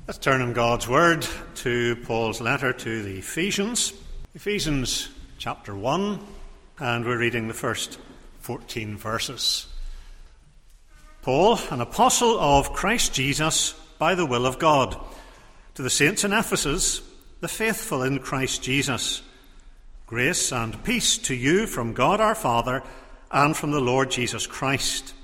Let's turn in God's Word to Paul's letter to the Ephesians. Ephesians chapter 1, and we're reading the first 14 verses. Paul, an apostle of Christ Jesus, by the will of God, to the saints in Ephesus, the faithful in Christ Jesus. Grace and peace to you from God our Father and from the Lord Jesus Christ.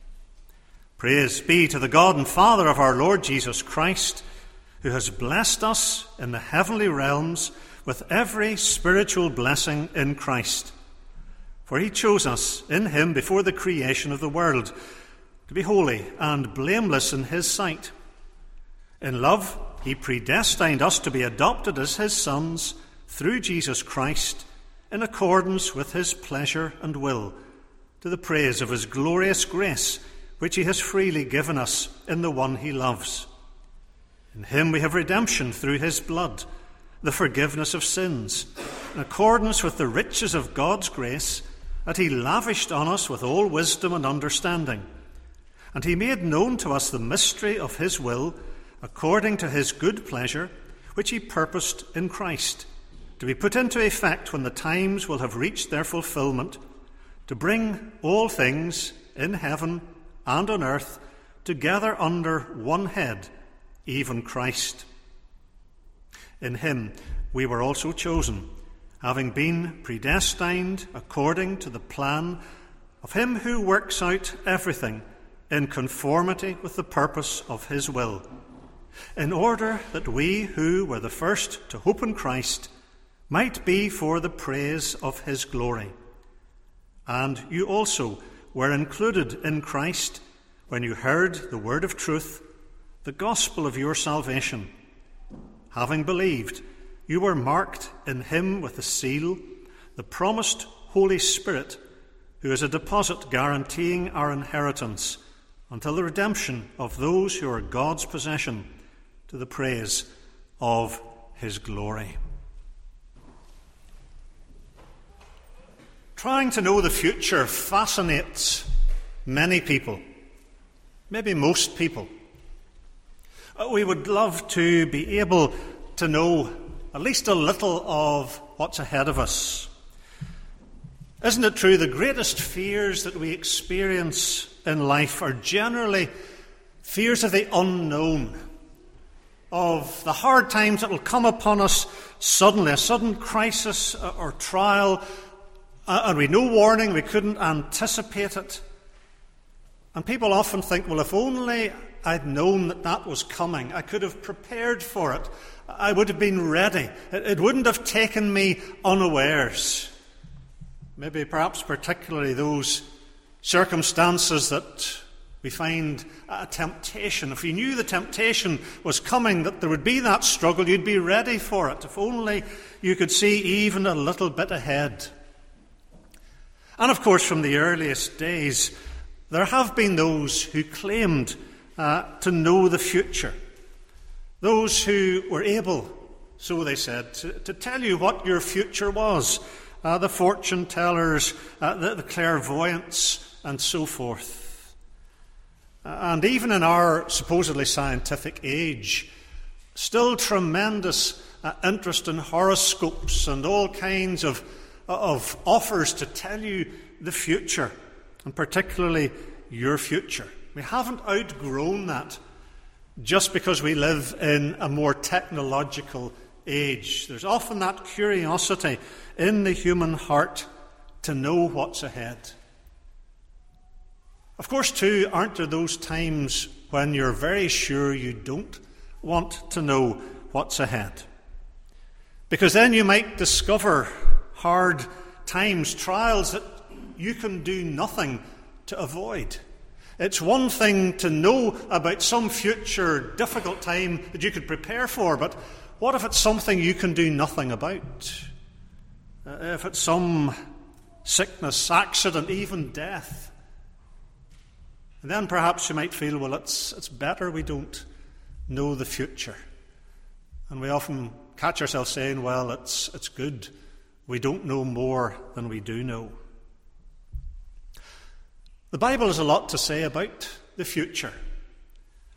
Praise be to the God and Father of our Lord Jesus Christ, who has blessed us in the heavenly realms with every spiritual blessing in Christ. For he chose us in him before the creation of the world, to be holy and blameless in his sight. In love, he predestined us to be adopted as his sons through Jesus Christ, in accordance with his pleasure and will, to the praise of his glorious grace, which he has freely given us in the one he loves. In him we have redemption through his blood, the forgiveness of sins, in accordance with the riches of God's grace that he lavished on us with all wisdom and understanding. And he made known to us the mystery of his will, according to his good pleasure, which he purposed in Christ, to be put into effect when the times will have reached their fulfillment, to bring all things in heaven and on earth together under one head, even Christ. In him we were also chosen, having been predestined according to the plan of him who works out everything in conformity with the purpose of his will, in order that we who were the first to hope in Christ might be for the praise of his glory. And you also were included in Christ when you heard the word of truth, the gospel of your salvation. Having believed, you were marked in him with the seal, the promised Holy Spirit, who is a deposit guaranteeing our inheritance until the redemption of those who are God's possession, to the praise of his glory. Trying to know the future fascinates many people, maybe most people. We would love to be able to know at least a little of what's ahead of us. Isn't it true the greatest fears that we experience in life are generally fears of the unknown, of the hard times that will come upon us suddenly, a sudden crisis or trial, and we had no warning, we couldn't anticipate it. And people often think, well, if only I'd known that that was coming, I could have prepared for it, I would have been ready, it wouldn't have taken me unawares. Maybe perhaps particularly those circumstances that we find a temptation. If you knew the temptation was coming, that there would be that struggle, you'd be ready for it. If only you could see even a little bit ahead. And of course, from the earliest days, there have been those who claimed to know the future. Those who were able, so they said, to tell you what your future was. The fortune tellers, the clairvoyants, and so forth. And even in our supposedly scientific age, still tremendous interest in horoscopes and all kinds of offers to tell you the future, and particularly your future. We haven't outgrown that just because we live in a more technological age. There's often that curiosity in the human heart to know what's ahead. Of course, too, aren't there those times when you're very sure you don't want to know what's ahead? Because then you might discover hard times, trials that you can do nothing to avoid. It's one thing to know about some future difficult time that you could prepare for, but what if it's something you can do nothing about? If it's some sickness, accident, even death? And then perhaps you might feel, well, it's better we don't know the future. And we often catch ourselves saying, well, it's good we don't know more than we do know. The Bible has a lot to say about the future.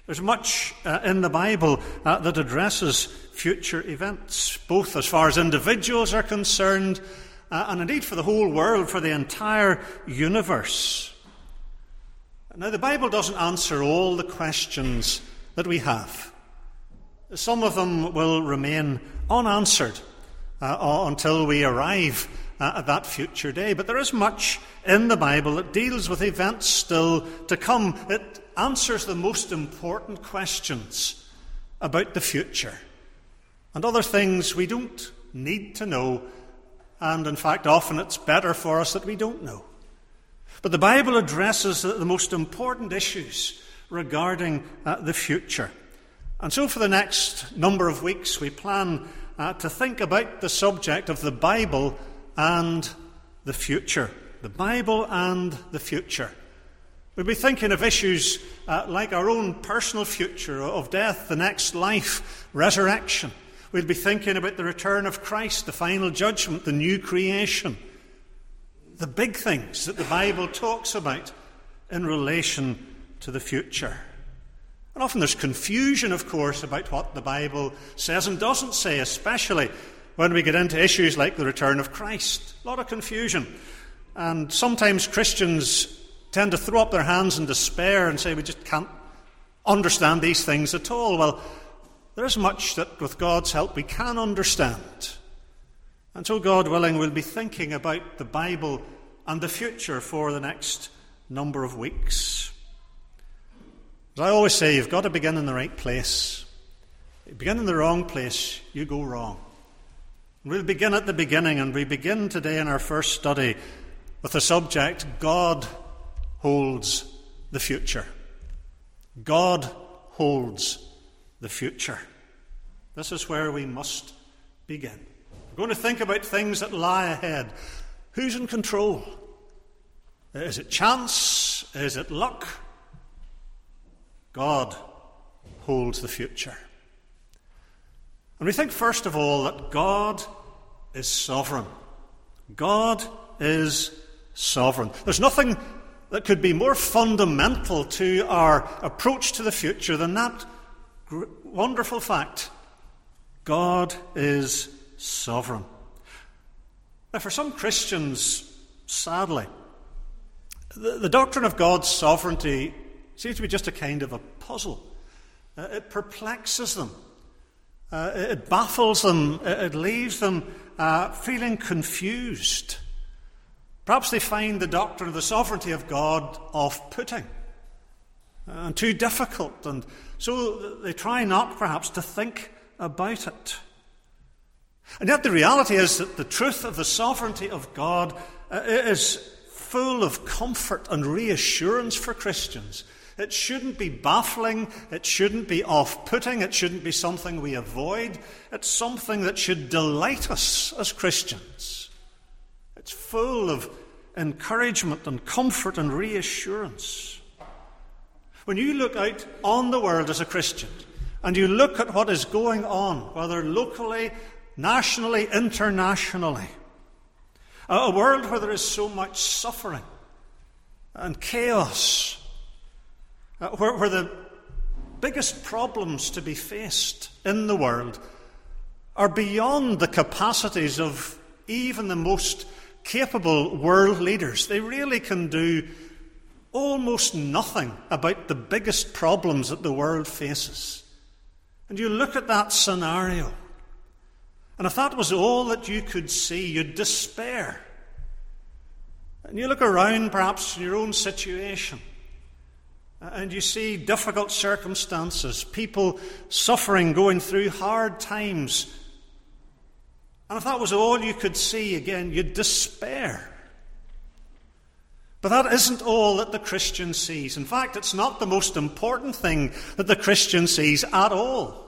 There's much in the Bible that addresses future events, both as far as individuals are concerned and indeed for the whole world, for the entire universe. Now, the Bible doesn't answer all the questions that we have. Some of them will remain unanswered until we arrive at that future day. But there is much in the Bible that deals with events still to come. It answers the most important questions about the future and other things we don't need to know, and in fact often it's better for us that we don't know. But the Bible addresses the most important issues regarding the future. And so for the next number of weeks we plan to think about the subject of the Bible and the future. The Bible and the future. We'll be thinking of issues like our own personal future, of death, the next life, resurrection. We'll be thinking about the return of Christ, the final judgment, the new creation. The big things that the Bible talks about in relation to the future. And often there's confusion, of course, about what the Bible says and doesn't say, especially when we get into issues like the return of Christ. A lot of confusion. And sometimes Christians tend to throw up their hands in despair and say, we just can't understand these things at all. Well, there is much that, with God's help, we can understand. And so, God willing, we'll be thinking about the Bible and the future for the next number of weeks. As I always say, you've got to begin in the right place. If you begin in the wrong place, you go wrong. We'll begin at the beginning, and we begin today in our first study with the subject, God holds the future. God holds the future. This is where we must begin. We're going to think about things that lie ahead. Who's in control? Is it chance? Is it luck? God holds the future. And we think, first of all, that God is sovereign. God is sovereign. There's nothing that could be more fundamental to our approach to the future than that wonderful fact. God is sovereign. Now, for some Christians, sadly, the doctrine of God's sovereignty seems to be just a kind of a puzzle. It perplexes them. It baffles them. It leaves them feeling confused. Perhaps they find the doctrine of the sovereignty of God off-putting and too difficult, and so they try not, perhaps, to think about it. And yet the reality is that the truth of the sovereignty of God is full of comfort and reassurance for Christians. It shouldn't be baffling, it shouldn't be off-putting, it shouldn't be something we avoid. It's something that should delight us as Christians. It's full of encouragement and comfort and reassurance. When you look out on the world as a Christian, and you look at what is going on, whether locally, nationally, internationally, a world where there is so much suffering and chaos, where the biggest problems to be faced in the world are beyond the capacities of even the most capable world leaders. They really can do almost nothing about the biggest problems that the world faces. And you look at that scenario, and if that was all that you could see, you'd despair. And you look around, perhaps, in your own situation, and you see difficult circumstances, people suffering, going through hard times. And if that was all you could see, again, you'd despair. But that isn't all that the Christian sees. In fact, it's not the most important thing that the Christian sees at all.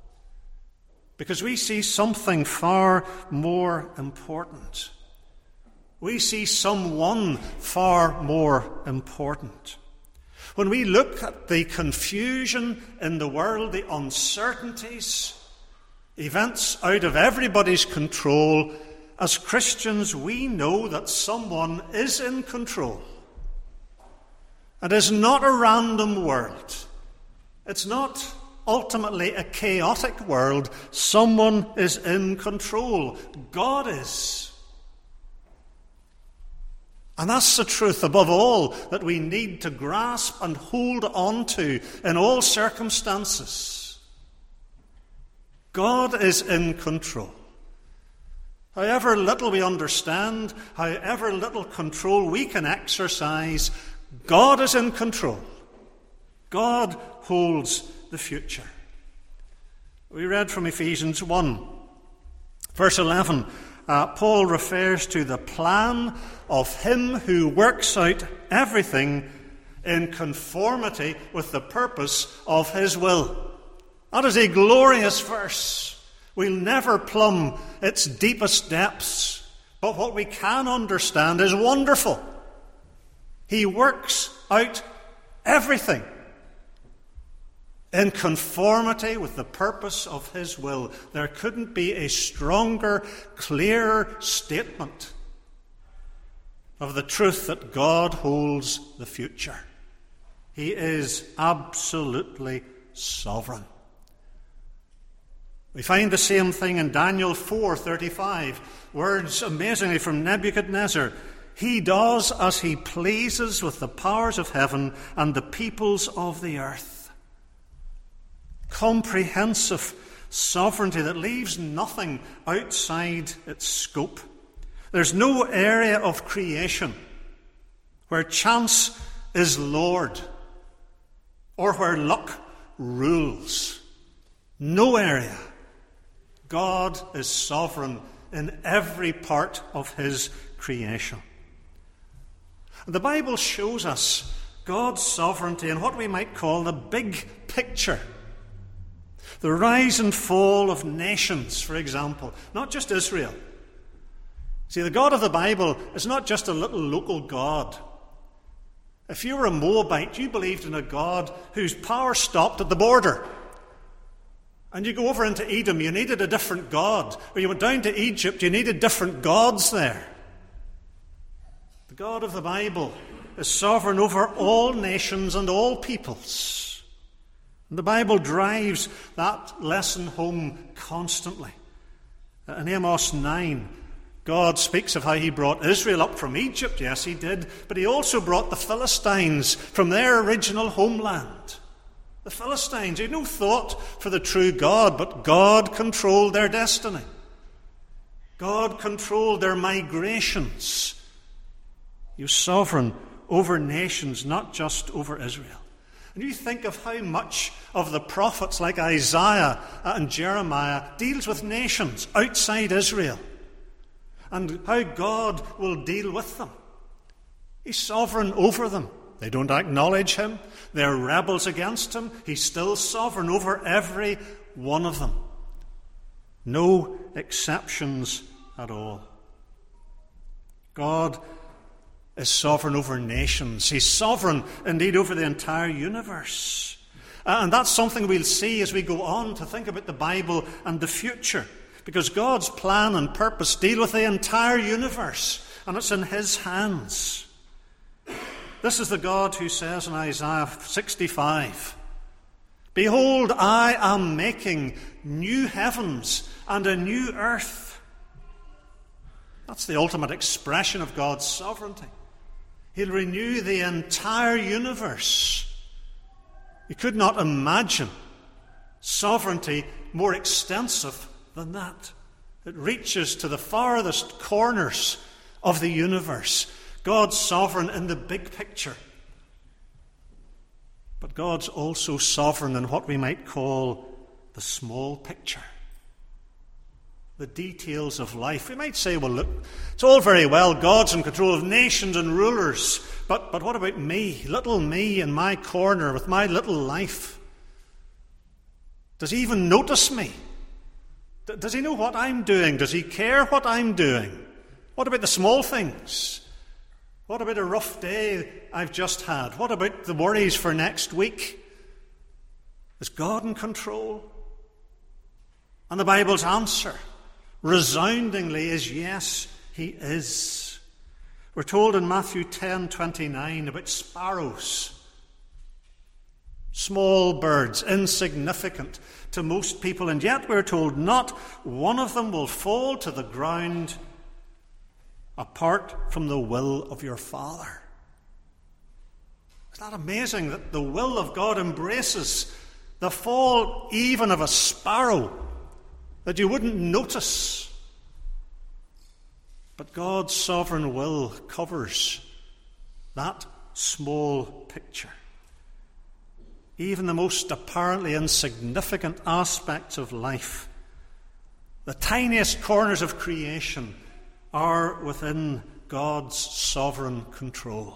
Because we see something far more important. We see someone far more important. When we look at the confusion in the world, the uncertainties, events out of everybody's control, as Christians we know that someone is in control. It is not a random world. It's not ultimately a chaotic world. Someone is in control. God is. And that's the truth, above all, that we need to grasp and hold on to in all circumstances. God is in control. However little we understand, however little control we can exercise, God is in control. God holds the future. We read from Ephesians 1, verse 11. Paul refers to the plan of him who works out everything in conformity with the purpose of his will. That is a glorious verse. We'll never plumb its deepest depths, but what we can understand is wonderful. He works out everything in conformity with the purpose of his will. There couldn't be a stronger, clearer statement of the truth that God holds the future. He is absolutely sovereign. We find the same thing in Daniel 4:35, words amazingly from Nebuchadnezzar. He does as he pleases with the powers of heaven and the peoples of the earth. Comprehensive sovereignty that leaves nothing outside its scope. There's no area of creation where chance is Lord or where luck rules. No area. God is sovereign in every part of his creation. The Bible shows us God's sovereignty in what we might call the big picture. The rise and fall of nations, for example, not just Israel. See, the God of the Bible is not just a little local God. If you were a Moabite, you believed in a God whose power stopped at the border. And you go over into Edom, you needed a different God. Or you went down to Egypt, you needed different gods there. The God of the Bible is sovereign over all nations and all peoples. And the Bible drives that lesson home constantly. In Amos 9, God speaks of how he brought Israel up from Egypt. Yes, he did. But he also brought the Philistines from their original homeland. The Philistines had no thought for the true God, but God controlled their destiny. God controlled their migrations. He was sovereign over nations, not just over Israel. And you think of how much of the prophets like Isaiah and Jeremiah deals with nations outside Israel, and how God will deal with them. He's sovereign over them. They don't acknowledge him. They're rebels against him. He's still sovereign over every one of them. No exceptions at all. God is sovereign over nations. He's sovereign indeed over the entire universe. And that's something we'll see as we go on to think about the Bible and the future. Because God's plan and purpose deal with the entire universe, and it's in his hands. This is the God who says in Isaiah 65, "Behold, I am making new heavens and a new earth." That's the ultimate expression of God's sovereignty. He'll renew the entire universe. You could not imagine sovereignty more extensive than that. It reaches to the farthest corners of the universe. God's sovereign in the big picture. But God's also sovereign in what we might call the small picture. The details of life. We might say, well, look, it's all very well. God's in control of nations and rulers. But what about me? Little me in my corner with my little life. Does he even notice me? Does he know what I'm doing? Does he care what I'm doing? What about the small things? What about a rough day I've just had? What about the worries for next week? Is God in control? And the Bible's answer, resoundingly, is yes, he is. We're told in Matthew 10:29 about sparrows. Small birds, insignificant to most people, and yet we're told not one of them will fall to the ground apart from the will of your Father. Isn't that amazing that the will of God embraces the fall even of a sparrow that you wouldn't notice? But God's sovereign will covers that small picture. Even the most apparently insignificant aspects of life, the tiniest corners of creation, are within God's sovereign control.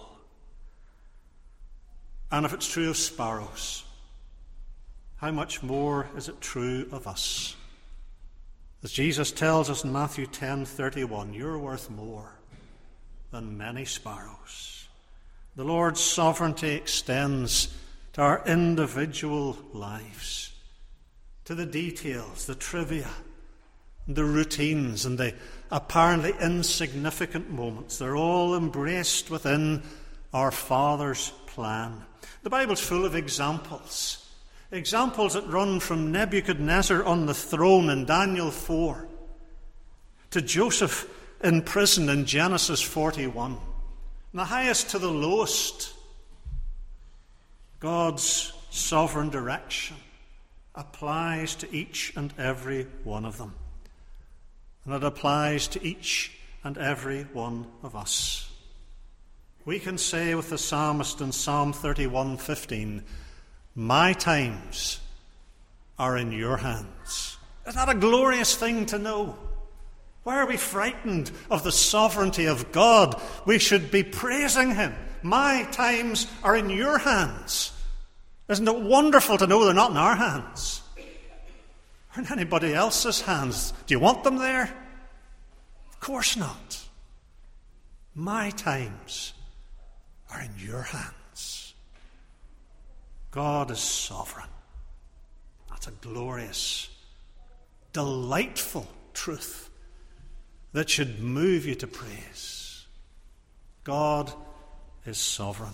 And if it's true of sparrows, how much more is it true of us? As Jesus tells us in Matthew 10:31, you're worth more than many sparrows. The Lord's sovereignty extends to our individual lives, to the details, the trivia, the routines, and the apparently insignificant moments. They're all embraced within our Father's plan. The Bible's full of examples that run from Nebuchadnezzar on the throne in Daniel 4 to Joseph in prison in Genesis 41. From the highest to the lowest, God's sovereign direction applies to each and every one of them. And it applies to each and every one of us. We can say with the psalmist in Psalm 31:15, my times are in your hands. Isn't that a glorious thing to know? Why are we frightened of the sovereignty of God? We should be praising him. My times are in your hands. Isn't it wonderful to know they're not in our hands? Or in anybody else's hands? Do you want them there? Of course not. My times are in your hands. God is sovereign. That's a glorious, delightful truth that should move you to praise. God is sovereign.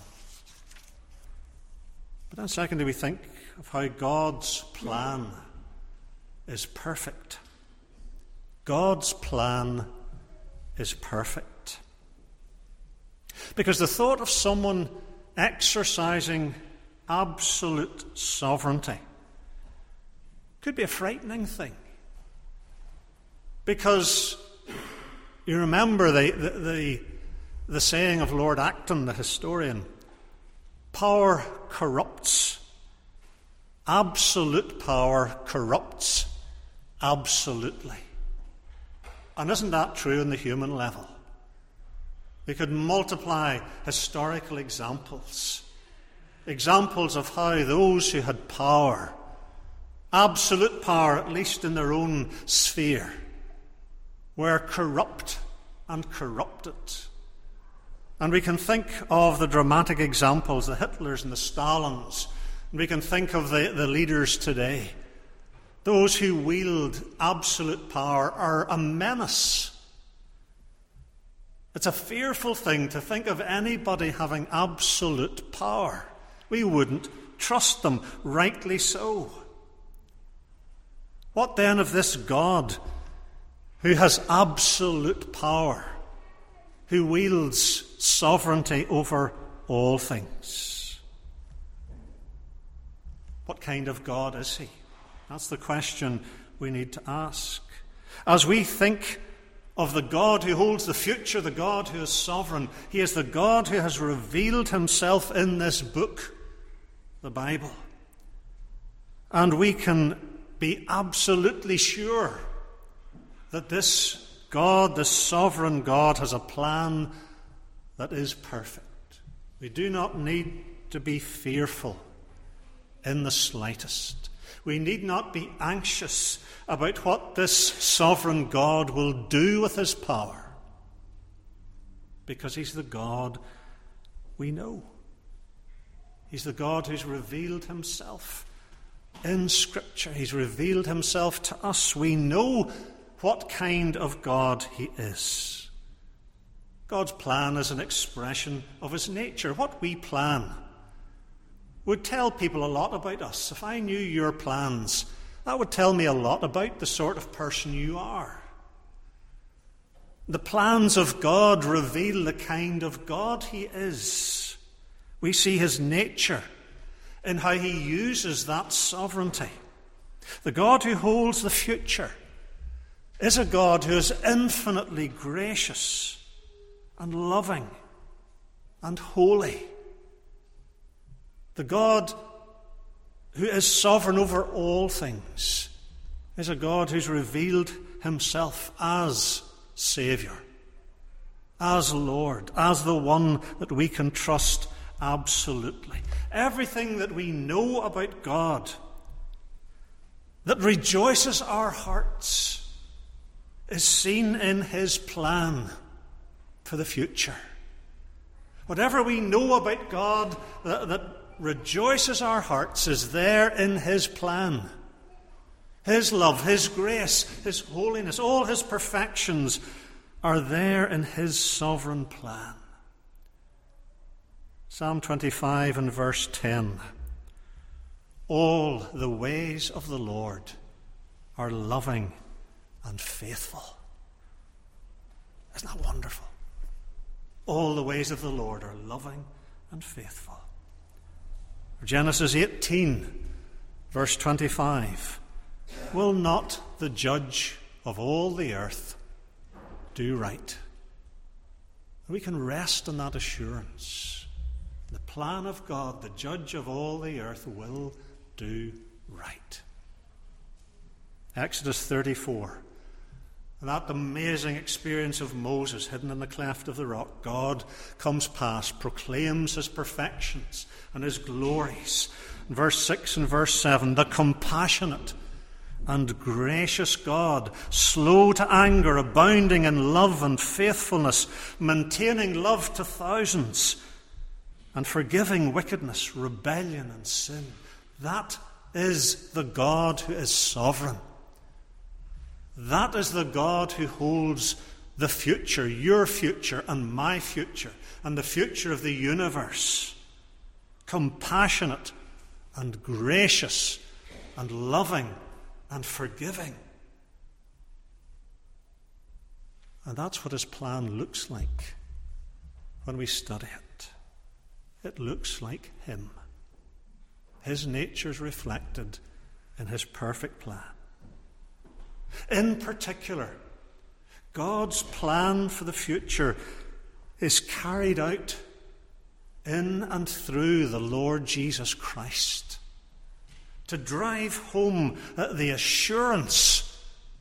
But then secondly, we think of how God's plan is perfect. God's plan is perfect. Because the thought of someone exercising absolute sovereignty could be a frightening thing. Because you remember the saying of Lord Acton, the historian, power corrupts. Absolute power corrupts absolutely. And isn't that true on the human level? We could multiply historical examples of how those who had power, absolute power, at least in their own sphere, were corrupt and corrupted. And we can think of the dramatic examples, the Hitlers and the Stalins. And we can think of the leaders today. Those who wield absolute power are a menace. It's a fearful thing to think of anybody having absolute power. We wouldn't trust them, rightly so. What then of this God who has absolute power, who wields sovereignty over all things? What kind of God is he? That's the question we need to ask. As we think of the God who holds the future, the God who is sovereign, he is the God who has revealed himself in this book, the Bible. And we can be absolutely sure that this God, this sovereign God, has a plan that is perfect. We do not need to be fearful in the slightest. We need not be anxious about what this sovereign God will do with his power, because he's the God we know. He's the God who's revealed himself in Scripture. He's revealed himself to us. We know what kind of God he is. God's plan is an expression of his nature. What we plan would tell people a lot about us. If I knew your plans, that would tell me a lot about the sort of person you are. The plans of God reveal the kind of God he is. We see his nature in how he uses that sovereignty. The God who holds the future is a God who is infinitely gracious and loving and holy. The God who is sovereign over all things is a God who's revealed himself as Saviour, as Lord, as the one that we can trust absolutely. Everything that we know about God that rejoices our hearts is seen in his plan for the future. Whatever we know about God that rejoices our hearts is there in his plan. His love, his grace, his holiness, all his perfections are there in his sovereign plan. Psalm 25 and verse 10. All the ways of the Lord are loving and faithful. Isn't that wonderful? All the ways of the Lord are loving and faithful. Genesis 18, verse 25. Will not the judge of all the earth do right? We can rest in that assurance. The plan of God, the judge of all the earth, will do right. Exodus 34. That amazing experience of Moses hidden in the cleft of the rock. God comes past, proclaims his perfections and his glories. In verse 6 and verse 7, the compassionate and gracious God, slow to anger, abounding in love and faithfulness, maintaining love to thousands, and forgiving wickedness, rebellion, and sin. That is the God who is sovereign. That is the God who holds the future, your future and my future, and the future of the universe. Compassionate and gracious and loving and forgiving. And that's what his plan looks like when we study it. It looks like him. His nature is reflected in his perfect plan. In particular, God's plan for the future is carried out in and through the Lord Jesus Christ, to drive home the assurance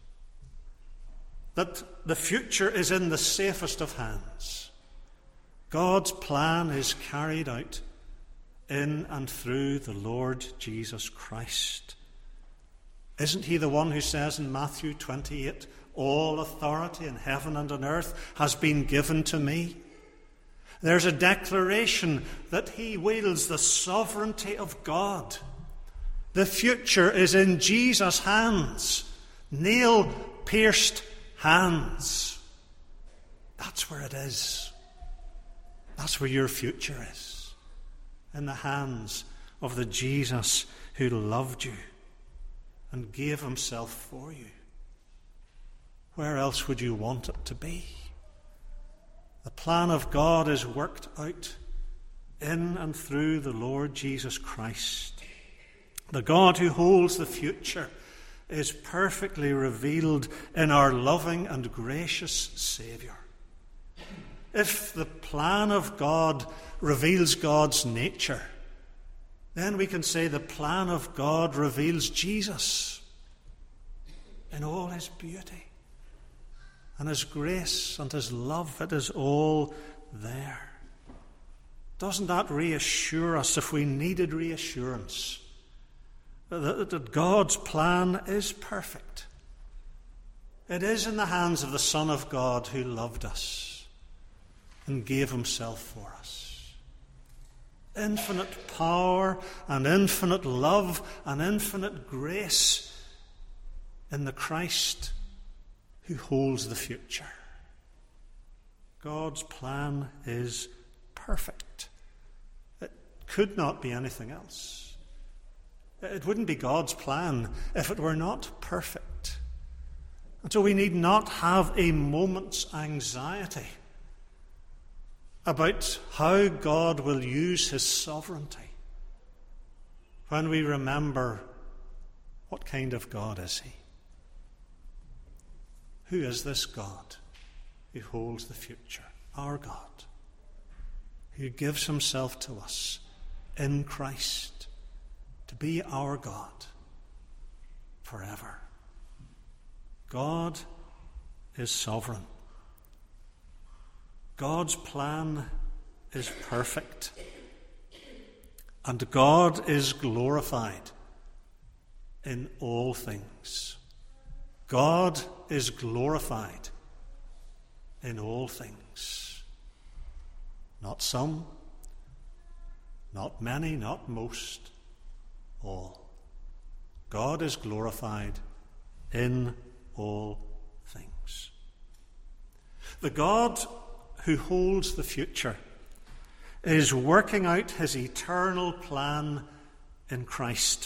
that the future is in the safest of hands. God's plan is carried out in and through the Lord Jesus Christ. Isn't he the one who says in Matthew 28, all authority in heaven and on earth has been given to me? There's a declaration that he wields the sovereignty of God. The future is in Jesus' hands, nail-pierced hands. That's where it is. That's where your future is, in the hands of the Jesus who loved you and gave himself for you. Where else would you want it to be? The plan of God is worked out in and through the Lord Jesus Christ. The God who holds the future is perfectly revealed in our loving and gracious Saviour. If the plan of God reveals God's nature, then we can say the plan of God reveals Jesus in all his beauty and his grace and his love. It is all there. Doesn't that reassure us, if we needed reassurance, that God's plan is perfect? It is in the hands of the Son of God who loved us and gave himself for us. Infinite power and infinite love and infinite grace in the Christ who holds the future. God's plan is perfect. It could not be anything else. It wouldn't be God's plan if it were not perfect. And so we need not have a moment's anxiety about how God will use his sovereignty when we remember what kind of God is he. Who is this God who holds the future? Our God, who gives himself to us in Christ to be our God forever. God is sovereign. God's plan is perfect. And God is glorified in all things. God is glorified in all things. Not some, not many, not most, all. God is glorified in all things. The God who holds the future is working out his eternal plan in Christ.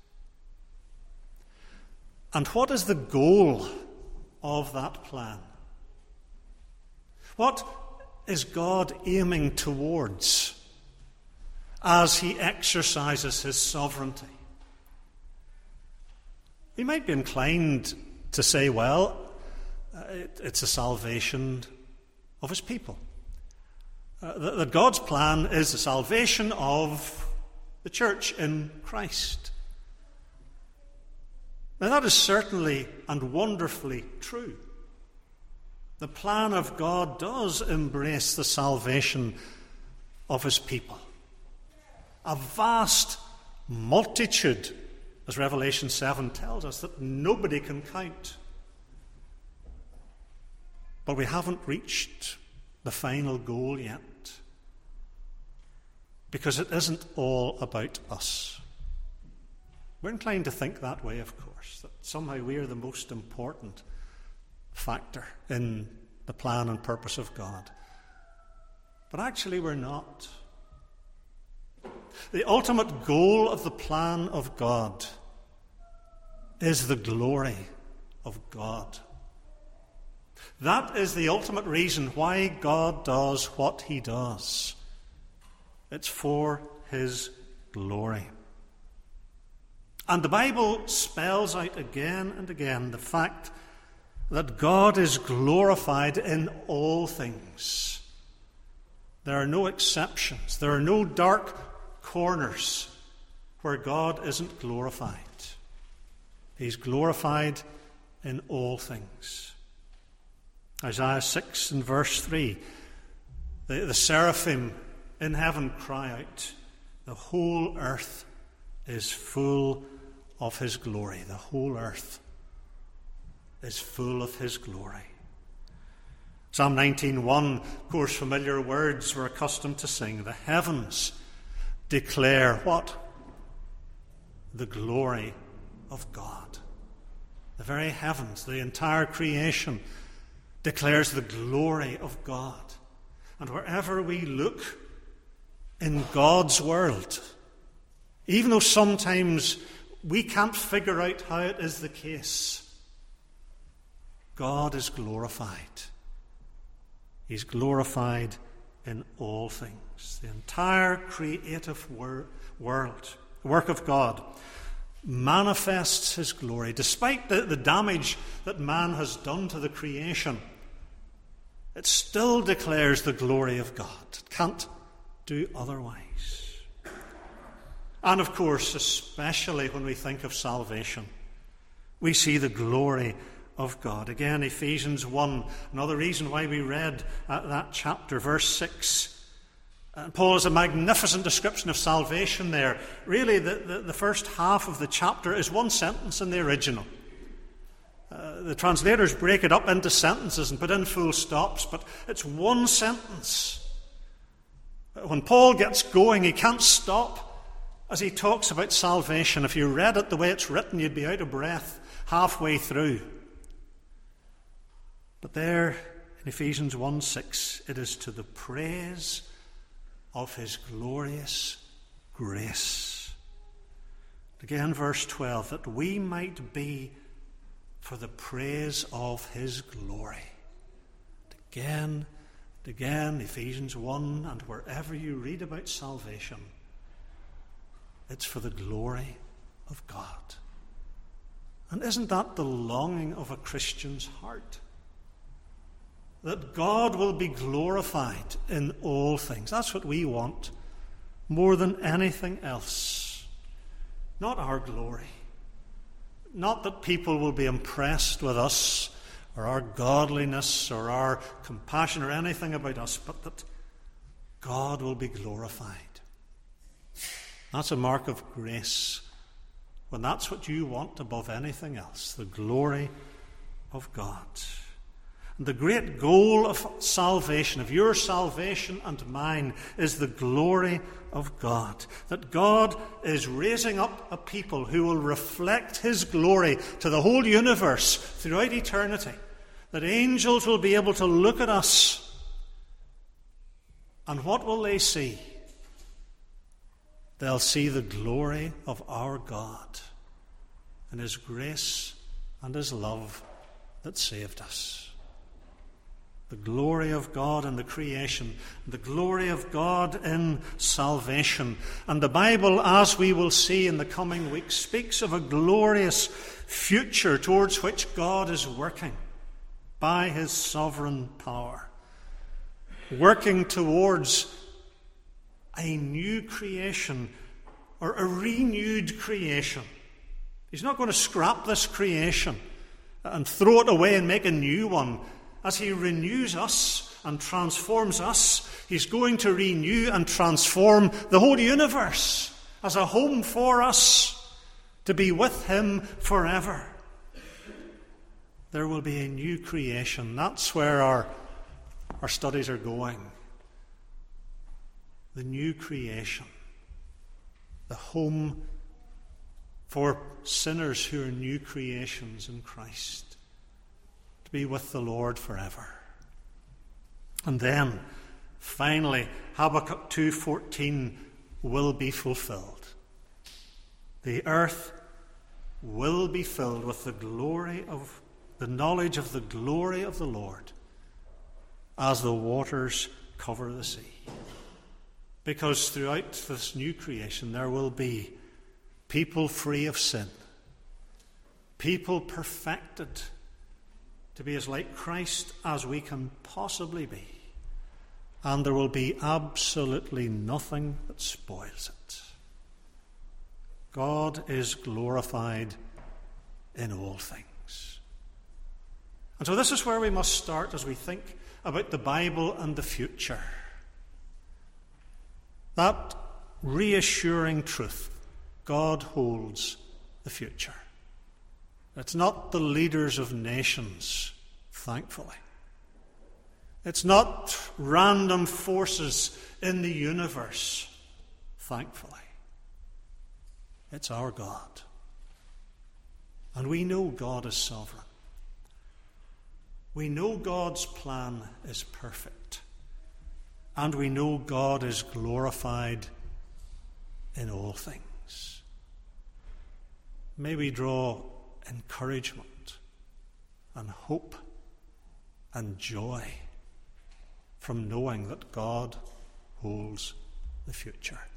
And what is the goal of that plan? What is God aiming towards as he exercises his sovereignty? We might be inclined to say, well, it's a salvation of his people. That God's plan is the salvation of the church in Christ. Now that is certainly and wonderfully true. The plan of God does embrace the salvation of his people. A vast multitude, as Revelation 7 tells us, that nobody can count. But we haven't reached the final goal yet, because it isn't all about us. We're inclined to think that way, of course, that somehow we are the most important factor in the plan and purpose of God. But actually we're not. The ultimate goal of the plan of God is the glory of God. That is the ultimate reason why God does what he does. It's for his glory. And the Bible spells out again and again the fact that God is glorified in all things. There are no exceptions. There are no dark corners where God isn't glorified. He's glorified in all things. Isaiah 6 and verse 3, the seraphim in heaven cry out, the whole earth is full of his glory. The whole earth is full of his glory. Psalm 19:1, of course, familiar words we're accustomed to sing. The heavens declare what? The glory of God. The very heavens, the entire creation, declares the glory of God. And wherever we look in God's world, even though sometimes we can't figure out how it is the case, God is glorified. He's glorified in all things. The entire creative world, work of God, manifests his glory. Despite the damage that man has done to the creation, it still declares the glory of God. It can't do otherwise. And of course, especially when we think of salvation, we see the glory of God. Again, Ephesians 1, another reason why we read that chapter, verse 6. Paul has a magnificent description of salvation there. Really, the first half of the chapter is one sentence in the original. The translators break it up into sentences and put in full stops, but it's one sentence. When Paul gets going, he can't stop as he talks about salvation. If you read it the way it's written, you'd be out of breath halfway through. But there, in Ephesians 1:6, it is to the praise of his glorious grace. Again, verse 12, that we might be for the praise of his glory. Again, Ephesians 1, and wherever you read about salvation, it's for the glory of God. And isn't that the longing of a Christian's heart? That God will be glorified in all things. That's what we want more than anything else. Not our glory. Not that people will be impressed with us or our godliness or our compassion or anything about us, but that God will be glorified. That's a mark of grace, when that's what you want above anything else, the glory of God. And the great goal of salvation, of your salvation and mine, is the glory of God. That God is raising up a people who will reflect his glory to the whole universe throughout eternity. That angels will be able to look at us, and what will they see? They'll see the glory of our God and his grace and his love that saved us. The glory of God in the creation, the glory of God in salvation. And the Bible, as we will see in the coming weeks, speaks of a glorious future towards which God is working by his sovereign power. Working towards a new creation, or a renewed creation. He's not going to scrap this creation and throw it away and make a new one. As he renews us and transforms us, he's going to renew and transform the whole universe as a home for us, to be with him forever. There will be a new creation. That's where our studies are going. The new creation. The home for sinners who are new creations in Christ. To be with the Lord forever. And then, finally, Habakkuk 2:14 will be fulfilled. The earth will be filled with the knowledge of the glory of the Lord as the waters cover the sea. Because throughout this new creation there will be people free of sin, people perfected to be as like Christ as we can possibly be, and there will be absolutely nothing that spoils it. God is glorified in all things. And so this is where we must start as we think about the Bible and the future. That reassuring truth, God holds the future. It's not the leaders of nations, thankfully. It's not random forces in the universe, thankfully. It's our God. And we know God is sovereign. We know God's plan is perfect. And we know God is glorified in all things. May we draw encouragement and hope and joy from knowing that God holds the future.